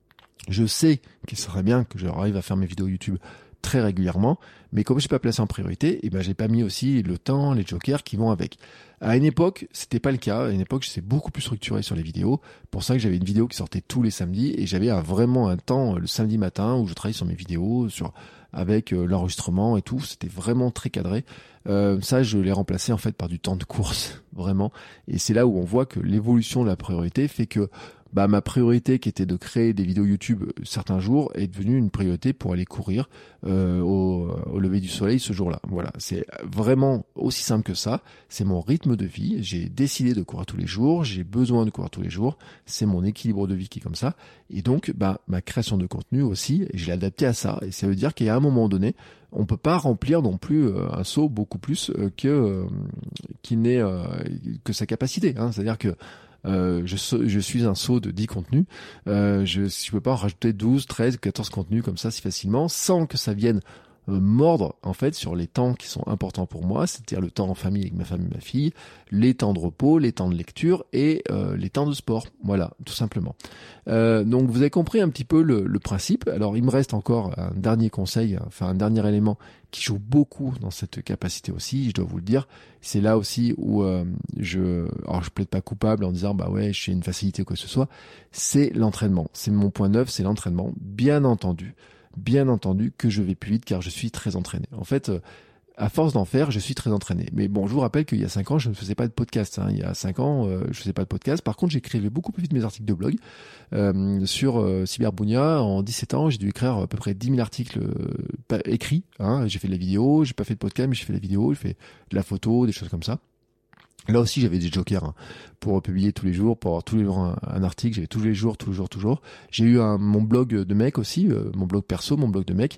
Je sais qu'il serait bien que j'arrive à faire mes vidéos YouTube très régulièrement, mais comme je n'ai pas placé en priorité, et ben j'ai pas mis aussi le temps, les jokers qui vont avec. À une époque, c'était pas le cas. À une époque, j'étais beaucoup plus structuré sur les vidéos. Pour ça que j'avais une vidéo qui sortait tous les samedis, et j'avais un, vraiment un temps le samedi matin où je travaillais sur mes vidéos, sur avec euh, l'enregistrement et tout. C'était vraiment très cadré. Euh, ça, je l'ai remplacé en fait par du temps de course, vraiment. Et c'est là où on voit que l'évolution de la priorité fait que bah ma priorité qui était de créer des vidéos YouTube certains jours est devenue une priorité pour aller courir euh, au, au lever du soleil ce jour-là. Voilà, c'est vraiment aussi simple que ça. C'est mon rythme de vie. J'ai décidé de courir tous les jours. J'ai besoin de courir tous les jours. C'est mon équilibre de vie qui est comme ça. Et donc, bah ma création de contenu aussi, je l'ai adapté à ça. Et ça veut dire qu'à un moment donné, on peut pas remplir non plus euh, un seau beaucoup plus euh, que euh, qui n'est euh, que sa capacité. Hein. C'est-à-dire que Euh, je, je suis un seau de dix contenus, euh, je ne peux pas en rajouter douze, treize, quatorze contenus comme ça si facilement, sans que ça vienne euh, mordre en fait sur les temps qui sont importants pour moi, c'est-à-dire le temps en famille avec ma femme et ma fille, les temps de repos, les temps de lecture et euh, les temps de sport. Voilà, tout simplement. Euh, donc vous avez compris un petit peu le, le principe. Alors il me reste encore un dernier conseil, enfin un dernier élément qui joue beaucoup dans cette capacité aussi, je dois vous le dire. C'est là aussi où euh, je, alors je plaide pas coupable en disant bah ouais j'ai une facilité ou quoi que ce soit. C'est l'entraînement. C'est mon point neuf, c'est l'entraînement. Bien entendu, bien entendu que je vais plus vite car je suis très entraîné. En fait. Euh, À force d'en faire, je suis très entraîné. Mais bon, je vous rappelle qu'il y a cinq ans, je ne faisais pas de podcast. Hein. Il y a cinq ans, euh, je faisais pas de podcast. Par contre, j'écrivais beaucoup plus vite mes articles de blog. Euh, sur euh, Cyberbounia, en dix-sept ans, j'ai dû écrire à peu près dix mille articles euh, écrits. Hein. J'ai fait de la vidéo, j'ai pas fait de podcast, mais j'ai fait de la vidéo, j'ai fait de la photo, des choses comme ça. Là aussi, j'avais des jokers hein, pour publier tous les jours, pour avoir tous les jours un, un article. J'avais tous les jours, tous les jours, toujours. J'ai eu un, mon blog de mec aussi, euh, mon blog perso, mon blog de mec.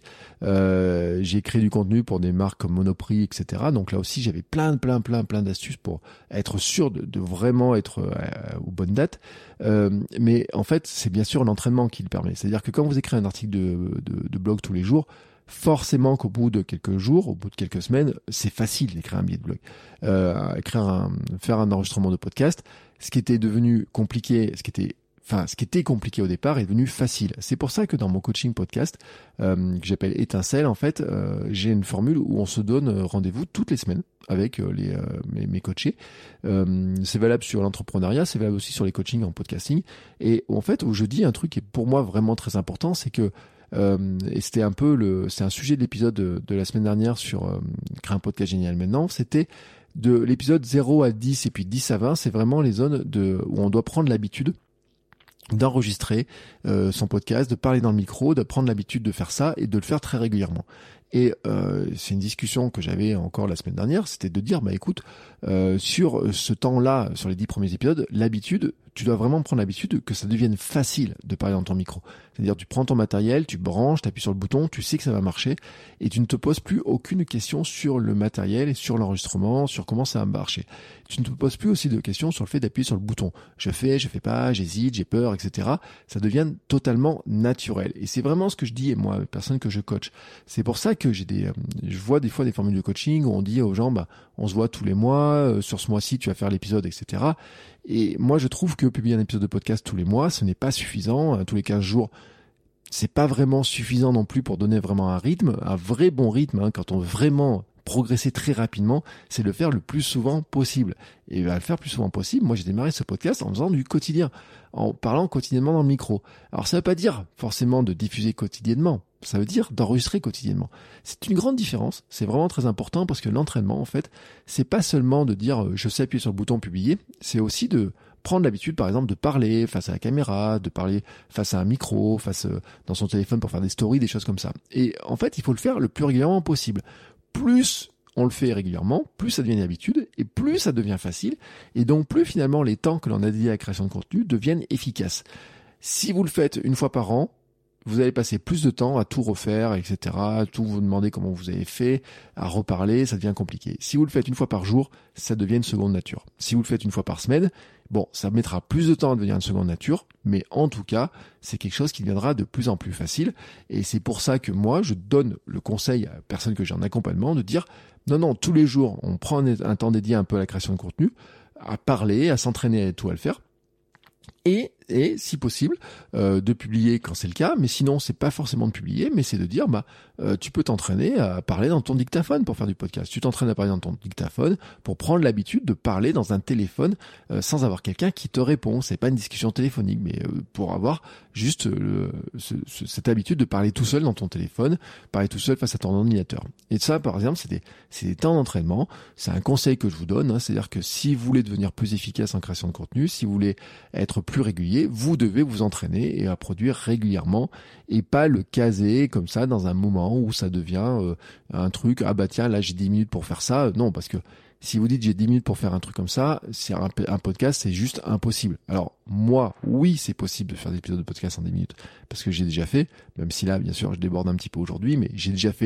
Euh, j'ai créé du contenu pour des marques comme Monoprix, et cetera. Donc là aussi, j'avais plein, plein, plein, plein d'astuces pour être sûr de, de vraiment être euh, aux bonnes dates. Euh, mais en fait, c'est bien sûr l'entraînement qui le permet. C'est-à-dire que quand vous écrivez un article de, de, de blog tous les jours, forcément qu'au bout de quelques jours, au bout de quelques semaines, c'est facile d'écrire un billet de blog. Euh, écrire un, faire un enregistrement de podcast, ce qui était devenu compliqué, ce qui était, enfin, ce qui était compliqué au départ est devenu facile. C'est pour ça que dans mon coaching podcast, euh, que j'appelle Étincelle, en fait, euh, j'ai une formule où on se donne rendez-vous toutes les semaines avec les, euh, mes, mes coachés. Euh, c'est valable sur l'entrepreneuriat, c'est valable aussi sur les coachings en podcasting. Et en fait, où je dis un truc qui est pour moi vraiment très important, c'est que Euh, et c'était un peu le, c'est un sujet de l'épisode de, de la semaine dernière sur euh, créer un podcast génial maintenant. C'était de l'épisode zéro à dix et puis dix à vingt, c'est vraiment les zones de, où on doit prendre l'habitude d'enregistrer euh, son podcast, de parler dans le micro, de prendre l'habitude de faire ça et de le faire très régulièrement. Et euh, c'est une discussion que j'avais encore la semaine dernière, c'était de dire, bah écoute, euh, sur ce temps-là, sur les dix premiers épisodes, l'habitude, tu dois vraiment prendre l'habitude que ça devienne facile de parler dans ton micro. C'est-à-dire, tu prends ton matériel, tu branches, tu appuies sur le bouton, tu sais que ça va marcher, et tu ne te poses plus aucune question sur le matériel et sur l'enregistrement, sur comment ça va marcher. Tu ne te poses plus aussi de questions sur le fait d'appuyer sur le bouton. Je fais, je fais pas, j'hésite, j'ai peur, et cetera. Ça devient totalement naturel. Et c'est vraiment ce que je dis, et moi, les personnes que je coach. C'est pour ça que j'ai des, euh, je vois des fois des formules de coaching où on dit aux gens, bah, on se voit tous les mois, euh, sur ce mois-ci, tu vas faire l'épisode, et cetera. Et moi, je trouve que publier un épisode de podcast tous les mois, ce n'est pas suffisant. Euh, tous les quinze jours, c'est pas vraiment suffisant non plus pour donner vraiment un rythme, un vrai bon rythme, hein, quand on veut vraiment progresser très rapidement, c'est de le faire le plus souvent possible. Et à le faire le plus souvent possible, moi j'ai démarré ce podcast en faisant du quotidien, en parlant quotidiennement dans le micro. Alors ça veut pas dire forcément de diffuser quotidiennement, ça veut dire d'enregistrer quotidiennement. C'est une grande différence, c'est vraiment très important parce que l'entraînement en fait, c'est pas seulement de dire euh, je sais appuyer sur le bouton publier, c'est aussi de prendre l'habitude, par exemple, de parler face à la caméra, de parler face à un micro, face euh, dans son téléphone pour faire des stories, des choses comme ça. Et en fait, il faut le faire le plus régulièrement possible. Plus on le fait régulièrement, plus ça devient une habitude et plus ça devient facile. Et donc, plus finalement les temps que l'on a dédiés à la création de contenu deviennent efficaces. Si vous le faites une fois par an, vous allez passer plus de temps à tout refaire, et cetera, à tout vous demander comment vous avez fait, à reparler, ça devient compliqué. Si vous le faites une fois par jour, ça devient une seconde nature. Si vous le faites une fois par semaine, bon, ça mettra plus de temps à devenir une seconde nature, mais en tout cas, c'est quelque chose qui deviendra de plus en plus facile. Et c'est pour ça que moi, je donne le conseil à personne que j'ai en accompagnement de dire, non, non, tous les jours, on prend un temps dédié un peu à la création de contenu, à parler, à s'entraîner et tout à le faire. Et, et si possible, euh, de publier quand c'est le cas, mais sinon c'est pas forcément de publier, mais c'est de dire bah euh, tu peux t'entraîner à parler dans ton dictaphone pour faire du podcast. Tu t'entraînes à parler dans ton dictaphone pour prendre l'habitude de parler dans un téléphone euh, sans avoir quelqu'un qui te répond. C'est pas une discussion téléphonique, mais euh, pour avoir juste euh, ce, ce, cette habitude de parler tout seul dans ton téléphone, parler tout seul face à ton ordinateur. Et ça, par exemple, c'est des, c'est des temps d'entraînement. C'est un conseil que je vous donne, hein, c'est-à-dire que si vous voulez devenir plus efficace en création de contenu, si vous voulez être plus régulier, vous devez vous entraîner et à produire régulièrement et pas le caser comme ça dans un moment où ça devient euh, un truc, ah bah tiens là j'ai dix minutes pour faire ça. Non, parce que si vous dites j'ai dix minutes pour faire un truc comme ça, c'est un, un podcast, c'est juste impossible. Alors moi, oui, c'est possible de faire des épisodes de podcast en dix minutes parce que j'ai déjà fait, même si là bien sûr je déborde un petit peu aujourd'hui, mais j'ai déjà fait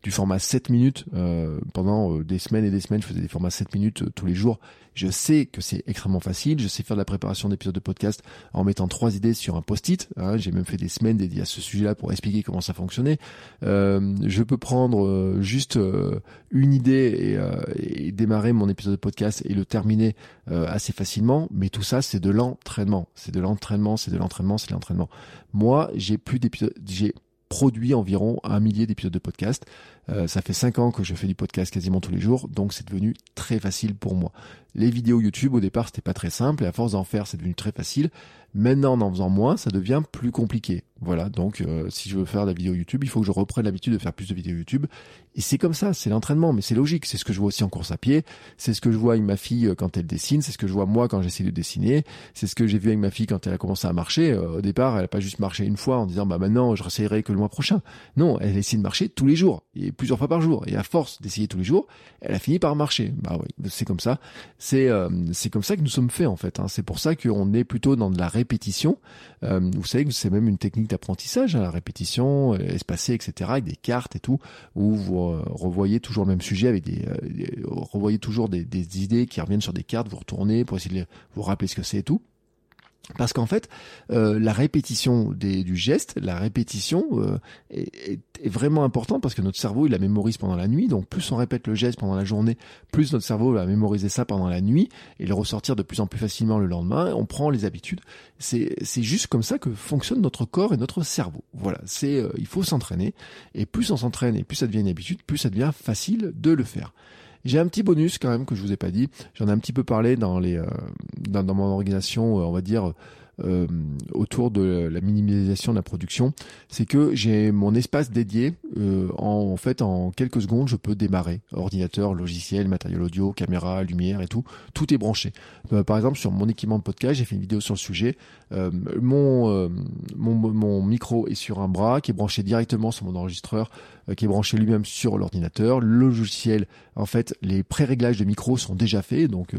du format sept minutes euh, pendant euh, des semaines et des semaines. Je faisais des formats sept minutes euh, tous les jours. Je sais que c'est extrêmement facile. Je sais faire de la préparation d'épisodes de podcast en mettant trois idées sur un post-it. Hein. J'ai même fait des semaines dédiées à ce sujet-là pour expliquer comment ça fonctionnait. Euh, je peux prendre euh, juste euh, une idée et, euh, et démarrer mon épisode de podcast et le terminer euh, assez facilement. Mais tout ça, c'est de l'entraînement. C'est de l'entraînement, c'est de l'entraînement, c'est de l'entraînement. Moi, j'ai plus d'épisodes, j'ai produit environ un millier d'épisodes de podcast. Euh, ça fait cinq ans que je fais du podcast quasiment tous les jours, donc c'est devenu très facile pour moi. Les vidéos YouTube, au départ, c'était pas très simple, et à force d'en faire, c'est devenu très facile. Maintenant, en en faisant moins, ça devient plus compliqué. Voilà, donc euh, si je veux faire de la vidéo YouTube, il faut que je reprenne l'habitude de faire plus de vidéos YouTube. Et c'est comme ça, c'est l'entraînement, mais c'est logique. C'est ce que je vois aussi en course à pied, c'est ce que je vois avec ma fille quand elle dessine, c'est ce que je vois moi quand j'essaie de dessiner, c'est ce que j'ai vu avec ma fille quand elle a commencé à marcher. Euh, au départ, elle a pas juste marché une fois en disant bah maintenant je réessayerai que le mois prochain. Non, elle essaie de marcher tous les jours, et plusieurs fois par jour. Et à force d'essayer tous les jours, elle a fini par marcher. Bah oui, c'est comme ça. C'est euh, c'est comme ça que nous sommes faits en fait. Hein. C'est pour ça qu'on est plutôt dans de la répétition. Euh, vous savez que c'est même une technique d'apprentissage, hein, la répétition, euh, espacée, et cetera, avec des cartes et tout, où vous euh, revoyez toujours le même sujet avec des, euh, des revoyez toujours des, des idées qui reviennent sur des cartes, vous retournez pour essayer de vous rappeler ce que c'est et tout. Parce qu'en fait, euh, la répétition des, du geste, la répétition euh, est, est, est vraiment importante parce que notre cerveau, il la mémorise pendant la nuit. Donc plus on répète le geste pendant la journée, plus notre cerveau va mémoriser ça pendant la nuit et le ressortir de plus en plus facilement le lendemain. On prend les habitudes. C'est, c'est juste comme ça que fonctionne notre corps et notre cerveau. Voilà, c'est, euh, il faut s'entraîner. Et plus on s'entraîne et plus ça devient une habitude, plus ça devient facile de le faire. J'ai un petit bonus quand même que je vous ai pas dit. J'en ai un petit peu parlé dans les euh, dans, dans mon organisation, euh, on va dire euh, autour de la minimisation de la production. C'est que j'ai mon espace dédié. Euh, en, en fait, en quelques secondes, je peux démarrer. Ordinateur, logiciel, matériel audio, caméra, lumière et tout. Tout est branché. Euh, par exemple, sur mon équipement de podcast, j'ai fait une vidéo sur le sujet. Euh, mon, euh, mon mon micro est sur un bras qui est branché directement sur mon enregistreur, euh, qui est branché lui-même sur l'ordinateur. Le logiciel, en fait, les pré-réglages de micro sont déjà faits. Donc, euh,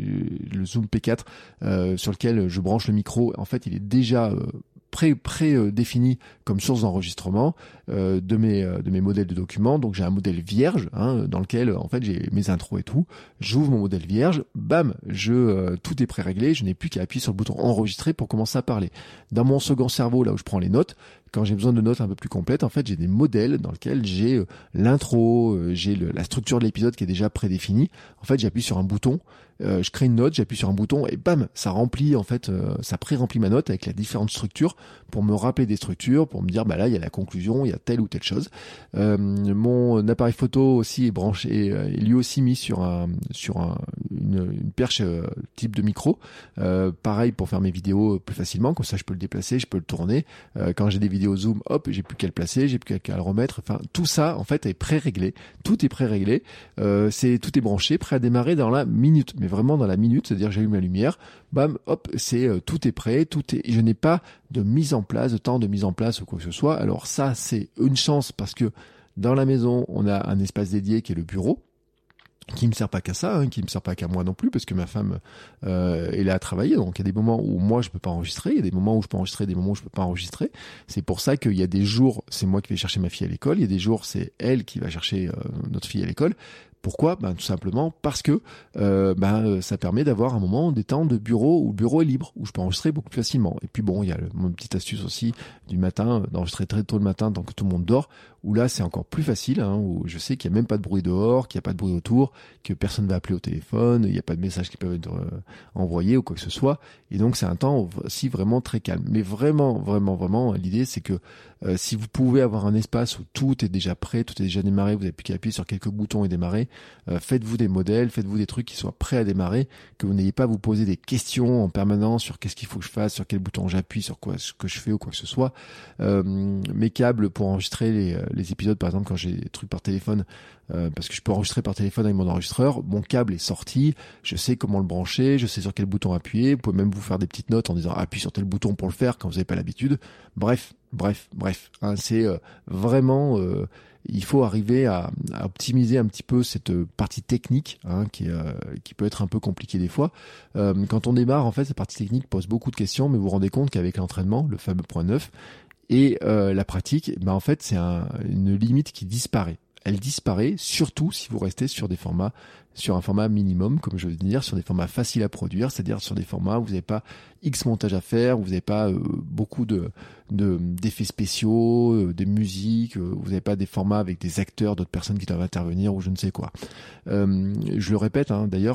le Zoom P quatre euh, sur lequel je branche le micro, en fait, il est déjà euh, pré pré euh, défini comme source d'enregistrement euh, de mes euh, de mes modèles de documents. Donc j'ai un modèle vierge hein, dans lequel en fait j'ai mes intros et tout. J'ouvre mon modèle vierge, bam, je euh, tout est pré-réglé, je n'ai plus qu'à appuyer sur le bouton enregistrer pour commencer à parler. Dans mon second cerveau, là où je prends les notes, quand j'ai besoin de notes un peu plus complètes, en fait, j'ai des modèles dans lesquels j'ai euh, l'intro, euh, j'ai le, la structure de l'épisode qui est déjà prédéfinie. En fait, j'appuie sur un bouton, euh, je crée une note, j'appuie sur un bouton et bam, ça remplit en fait, euh, ça pré-remplit ma note avec les différentes structures pour me rappeler des structures, pour me dire bah là il y a la conclusion, il y a telle ou telle chose. Euh, mon appareil photo aussi est branché, euh, est lui aussi mis sur un sur un, une, une perche euh, type de micro. Euh, pareil pour faire mes vidéos plus facilement, comme ça je peux le déplacer, je peux le tourner. Euh, quand j'ai des vidéos Zoom, hop, j'ai plus qu'à le placer, j'ai plus qu'à le remettre. Enfin, tout ça en fait est pré-réglé, tout est pré-réglé. Euh, c'est tout est branché, prêt à démarrer dans la minute, mais vraiment dans la minute, c'est-à-dire j'allume la lumière, bam, hop, c'est euh, tout est prêt, tout est. Je n'ai pas de mise en place, de temps de mise en place ou quoi que ce soit. Alors ça, c'est une chance parce que dans la maison, on a un espace dédié qui est le bureau, qui me sert pas qu'à ça, hein, qui me sert pas qu'à moi non plus, parce que ma femme euh, est là à travailler, donc il y a des moments où moi je peux pas enregistrer, il y a des moments où je peux enregistrer, des moments où je peux pas enregistrer. C'est pour ça qu'il y a des jours, c'est moi qui vais chercher ma fille à l'école, il y a des jours, c'est elle qui va chercher euh, notre fille à l'école. Pourquoi ? Ben, tout simplement parce que euh, ben, ça permet d'avoir un moment, des temps de bureau où le bureau est libre, où je peux enregistrer beaucoup plus facilement. Et puis bon, il y a le, mon petite astuce aussi du matin, d'enregistrer très tôt le matin tant que tout le monde dort, où là c'est encore plus facile, hein, où je sais qu'il n'y a même pas de bruit dehors, qu'il n'y a pas de bruit autour, que personne ne va appeler au téléphone, il n'y a pas de messages qui peuvent être euh, envoyés ou quoi que ce soit. Et donc c'est un temps aussi vraiment très calme. Mais vraiment, vraiment, vraiment, l'idée c'est que euh, si vous pouvez avoir un espace où tout est déjà prêt, tout est déjà démarré, vous n'avez plus qu'à appuyer sur quelques boutons et démarrer, euh, faites-vous des modèles, faites-vous des trucs qui soient prêts à démarrer, que vous n'ayez pas à vous poser des questions en permanence sur qu'est-ce qu'il faut que je fasse, sur quel bouton j'appuie, sur quoi ce que je fais ou quoi que ce soit. Euh, mes câbles pour enregistrer les, les épisodes, par exemple, quand j'ai des trucs par téléphone, euh, parce que je peux enregistrer par téléphone avec mon enregistreur, mon câble est sorti, je sais comment le brancher, je sais sur quel bouton appuyer, vous pouvez même vous faire des petites notes en disant appuie sur tel bouton pour le faire quand vous n'avez pas l'habitude. Bref, bref, bref, hein, c'est euh, vraiment... Euh, il faut arriver à, à optimiser un petit peu cette partie technique hein, qui, euh, qui peut être un peu compliquée des fois. Euh, quand on démarre, en fait, cette partie technique pose beaucoup de questions, mais vous vous rendez compte qu'avec l'entraînement, le fameux point neuf, et euh, la pratique, ben en fait, c'est un, une limite qui disparaît. elle disparaît, surtout si vous restez sur des formats, sur un format minimum, comme je veux dire, sur des formats faciles à produire, c'est-à-dire sur des formats où vous n'avez pas X montage à faire, où vous n'avez pas euh, beaucoup de, de, d'effets spéciaux, euh, des musiques, euh, vous n'avez pas des formats avec des acteurs, d'autres personnes qui doivent intervenir ou je ne sais quoi. Euh, je le répète, hein, d'ailleurs,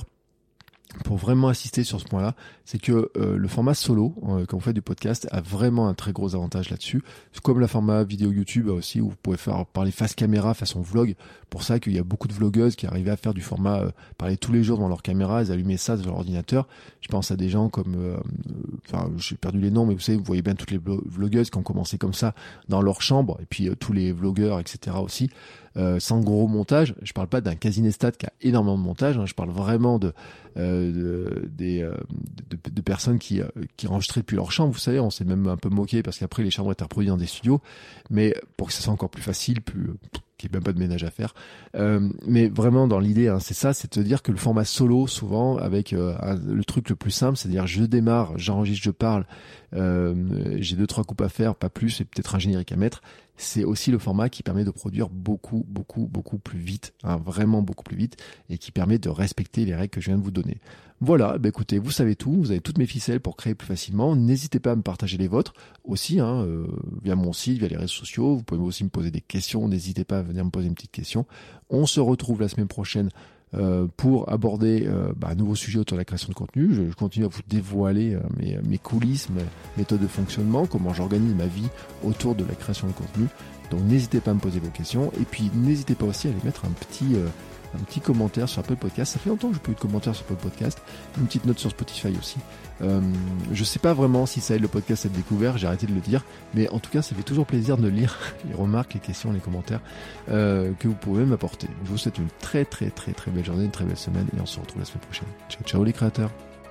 pour vraiment insister sur ce point-là, c'est que euh, le format solo, euh, quand on fait du podcast, a vraiment un très gros avantage là-dessus. Comme le format vidéo YouTube aussi, où vous pouvez faire parler face caméra, façon vlog. Pour ça qu'il y a beaucoup de vlogueuses qui arrivaient à faire du format euh, parler tous les jours devant leur caméra, elles allumaient ça sur leur ordinateur. Je pense à des gens comme, euh, enfin, j'ai perdu les noms, mais vous savez, vous voyez bien toutes les vlogueuses qui ont commencé comme ça dans leur chambre, et puis euh, tous les vlogueurs, et cetera aussi. Euh, sans gros montage. Je parle pas d'un Casinestat qui a énormément de montage, hein. Je parle vraiment de, euh, de, des, euh, de, de personnes qui, euh, qui enregistraient depuis leur chambre. Vous savez, on s'est même un peu moqué parce qu'après les chambres étaient reproduites dans des studios, mais pour que ça soit encore plus facile, plus qu'il n'y ait même pas de ménage à faire. Euh, mais vraiment dans l'idée, hein, c'est ça, c'est de se dire que le format solo, souvent, avec euh, un, le truc le plus simple, c'est-à-dire je démarre, j'enregistre, je parle, euh, j'ai deux trois coupes à faire, pas plus, et peut-être un générique à mettre. C'est aussi le format qui permet de produire beaucoup, beaucoup, beaucoup plus vite, hein, vraiment beaucoup plus vite, et qui permet de respecter les règles que je viens de vous donner. Voilà, bah écoutez, vous savez tout, vous avez toutes mes ficelles pour créer plus facilement. N'hésitez pas à me partager les vôtres aussi, hein, euh, via mon site, via les réseaux sociaux. Vous pouvez aussi me poser des questions, n'hésitez pas à venir me poser une petite question. On se retrouve la semaine prochaine euh, pour aborder euh, bah, un nouveau sujet autour de la création de contenu. Je, je continue à vous dévoiler euh, mes, mes coulisses, mes méthodes de fonctionnement, comment j'organise ma vie autour de la création de contenu. Donc n'hésitez pas à me poser vos questions et puis n'hésitez pas aussi à aller mettre un petit, euh, un petit commentaire sur Apple Podcast. Ça fait longtemps que je n'ai pas eu de commentaire sur Apple Podcast. Une petite note sur Spotify aussi. Euh, je sais pas vraiment si ça aide le podcast à être découvert, j'ai arrêté de le dire, mais en tout cas ça fait toujours plaisir de lire les remarques, les questions, les commentaires euh, que vous pouvez m'apporter. Je vous souhaite une très très très très belle journée, une très belle semaine et on se retrouve la semaine prochaine. Ciao ciao les créateurs.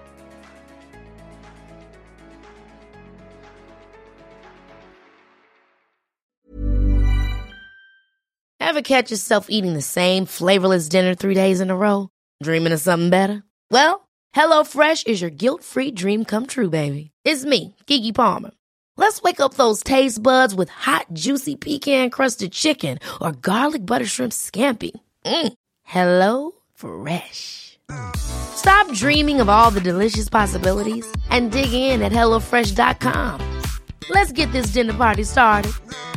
Ever catch yourself eating the same flavorless dinner three days in a row? Dreaming of something better? Well, HelloFresh is your guilt-free dream come true, baby. It's me, Keke Palmer. Let's wake up those taste buds with hot, juicy pecan-crusted chicken or garlic butter shrimp scampi. Mm. Hello Fresh. Stop dreaming of all the delicious possibilities and dig in at hello fresh dot com. Let's get this dinner party started.